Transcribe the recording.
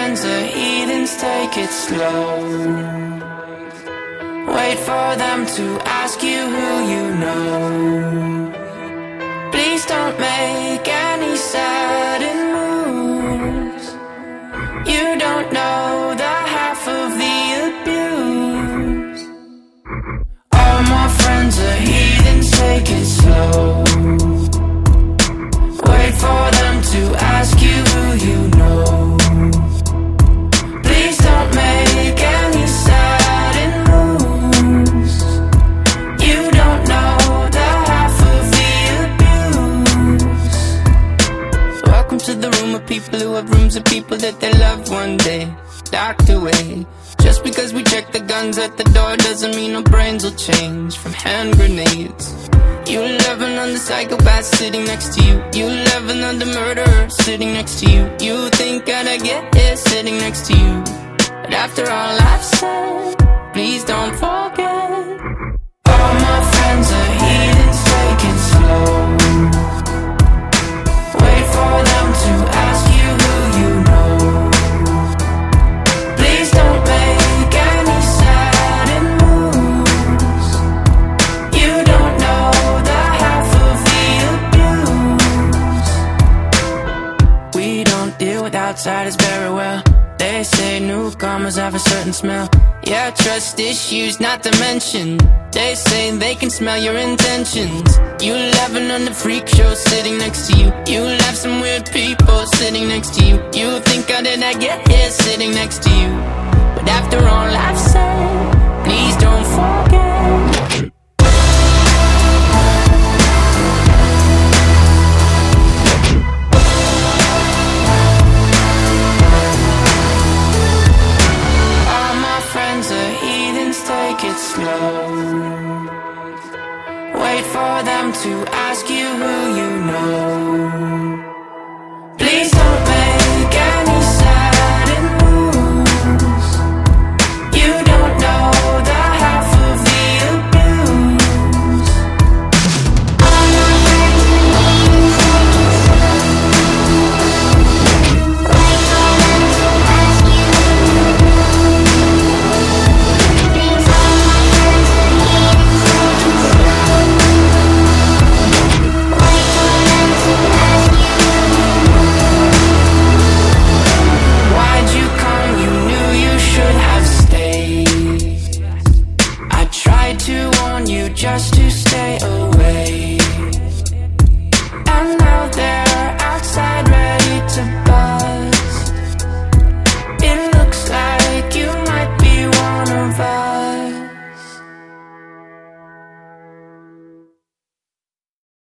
friends are heathens, take it slow. Wait for them to ask you who you know. Please don't make any sudden moves. You don't know the half of the abuse. All my friends are heathens, take it slow. Wait for them to ask you who you know. Please don't make any sudden moves. You don't know the half of the abuse. Welcome to the room of people who have rooms of people that they love one day docked away. Just because we check the guns at the door doesn't mean our brains will change from hand grenades. You loving on the psychopath sitting next to you. You loving on the murderer sitting next to you. You think I'd get here sitting next to you. But after all I've said, please don't forget. All my friends are heathens, take it slow. Wait for them to ask you who you know. Please don't make any sudden moves. You don't know the half of the abuse. We don't deal with outsiders very well. They say newcomers have a certain smell. Yeah, trust issues not to mention. They say they can smell your intentions. You laughing on the freak show sitting next to you. You have some weird people sitting next to you. You think how did I get here sitting next to you? But after all I've said, please don't forget. Take it slow. Wait for them to ask you who you know.